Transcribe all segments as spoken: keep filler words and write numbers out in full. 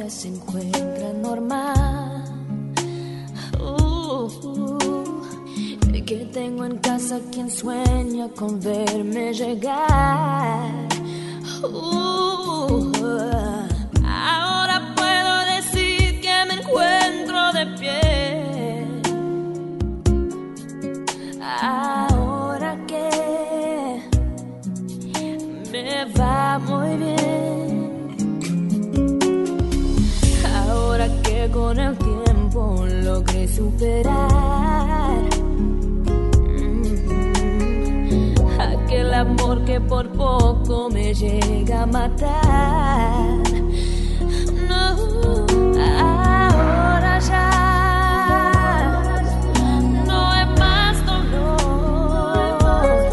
vida se encuentra normal. Uh, uh, que tengo en casa quien sueña con verme llegar. Uh, ahora puedo decir que me encuentro de pie. Ahora que me va muy bien. Ahora que con el tiempo logré superar aquel amor que por poco me llega a matar. No, ahora ya no es más dolor.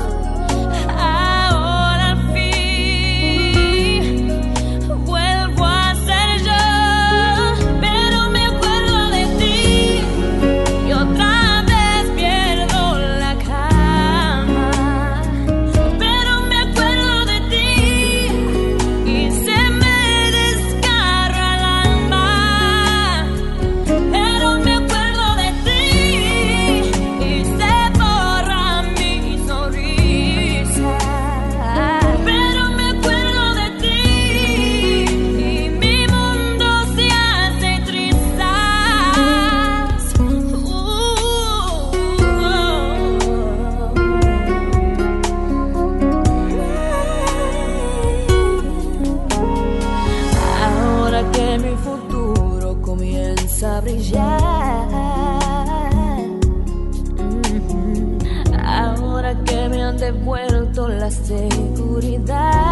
Ahora al fin vuelvo a ser yo, pero me acuerdo de ti y otra vez pierdo la calma. A brillar. Mm-hmm. Ahora que me han devuelto la seguridad.